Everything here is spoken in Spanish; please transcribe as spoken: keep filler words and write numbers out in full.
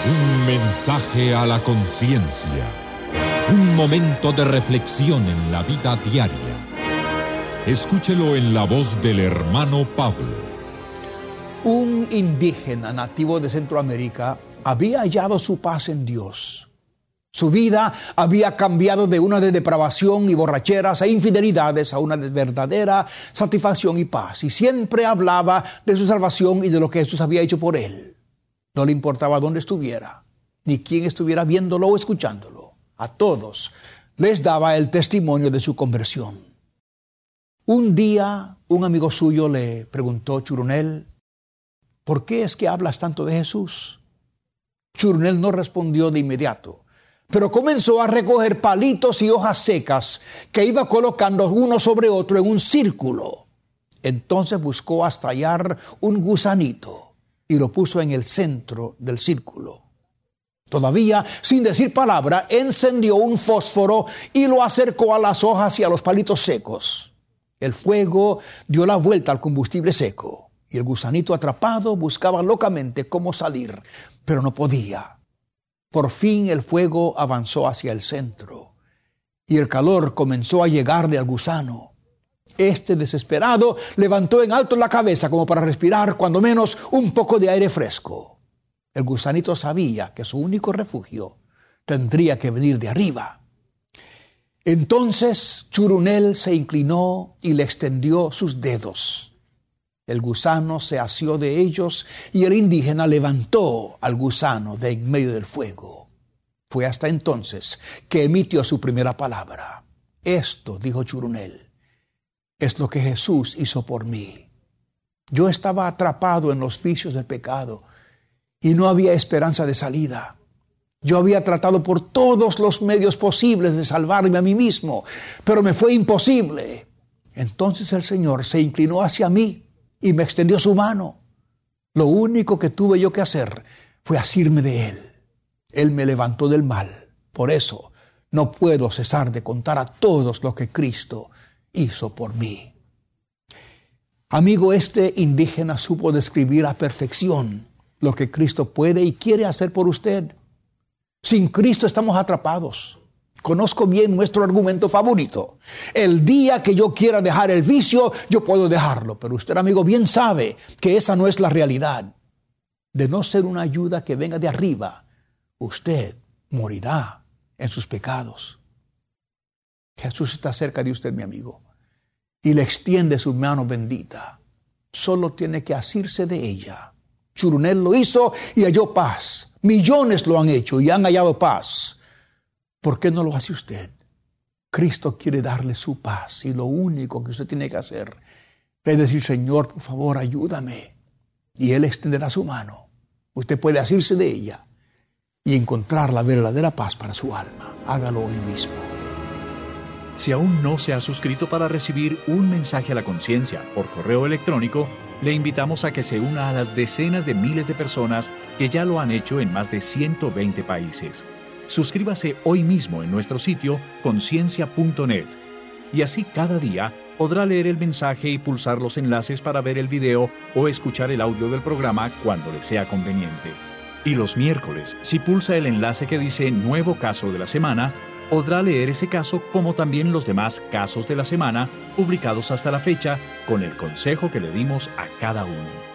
Un mensaje a la conciencia. Un momento de reflexión en la vida diaria. Escúchelo en la voz del hermano Pablo. Un indígena nativo de Centroamérica había hallado su paz en Dios. Su vida había cambiado de una de depravación y borracheras e infidelidades a una de verdadera satisfacción y paz. Y siempre hablaba de su salvación y de lo que Jesús había hecho por él. No le importaba dónde estuviera, ni quién estuviera viéndolo o escuchándolo. A todos les daba el testimonio de su conversión. Un día, un amigo suyo le preguntó: Churunel, ¿por qué es que hablas tanto de Jesús? Churunel no respondió de inmediato, pero comenzó a recoger palitos y hojas secas que iba colocando uno sobre otro en un círculo. Entonces buscó hasta hallar un gusanito y lo puso en el centro del círculo. Todavía, sin decir palabra, encendió un fósforo y lo acercó a las hojas y a los palitos secos. El fuego dio la vuelta al combustible seco y el gusanito atrapado buscaba locamente cómo salir, pero no podía. Por fin el fuego avanzó hacia el centro y el calor comenzó a llegarle al gusano. Este, desesperado, levantó en alto la cabeza como para respirar cuando menos un poco de aire fresco. El gusanito sabía que su único refugio tendría que venir de arriba. Entonces Churunel se inclinó y le extendió sus dedos. El gusano se asió de ellos y el indígena levantó al gusano de en medio del fuego. Fue hasta entonces que emitió su primera palabra. Esto, dijo Churunel, es lo que Jesús hizo por mí. Yo estaba atrapado en los vicios del pecado y no había esperanza de salida. Yo había tratado por todos los medios posibles de salvarme a mí mismo, pero me fue imposible. Entonces el Señor se inclinó hacia mí y me extendió su mano. Lo único que tuve yo que hacer fue asirme de Él. Él me levantó del mal. Por eso no puedo cesar de contar a todos lo que Cristo hizo por mí. Amigo, este indígena supo describir a perfección lo que Cristo puede y quiere hacer por usted. Sin Cristo estamos atrapados. Conozco bien nuestro argumento favorito. El día que yo quiera dejar el vicio, yo puedo dejarlo. Pero usted, amigo, bien sabe que esa no es la realidad. De no ser una ayuda que venga de arriba, usted morirá en sus pecados. Jesús está cerca de usted, mi amigo, y le extiende su mano bendita. Solo tiene que asirse de ella. Churunel lo hizo y halló paz. Millones lo han hecho y han hallado paz. ¿Por qué no lo hace usted? Cristo quiere darle su paz y lo único que usted tiene que hacer es decir: Señor, por favor, ayúdame. Y Él extenderá su mano. Usted puede asirse de ella y encontrar la verdadera paz para su alma. Hágalo hoy mismo. Si aún no se ha suscrito para recibir un mensaje a la conciencia por correo electrónico, le invitamos a que se una a las decenas de miles de personas que ya lo han hecho en más de ciento veinte países. Suscríbase hoy mismo en nuestro sitio conciencia punto net y así cada día podrá leer el mensaje y pulsar los enlaces para ver el video o escuchar el audio del programa cuando le sea conveniente. Y los miércoles, si pulsa el enlace que dice Nuevo Caso de la Semana, podrá leer ese caso como también los demás casos de la semana publicados hasta la fecha con el consejo que le dimos a cada uno.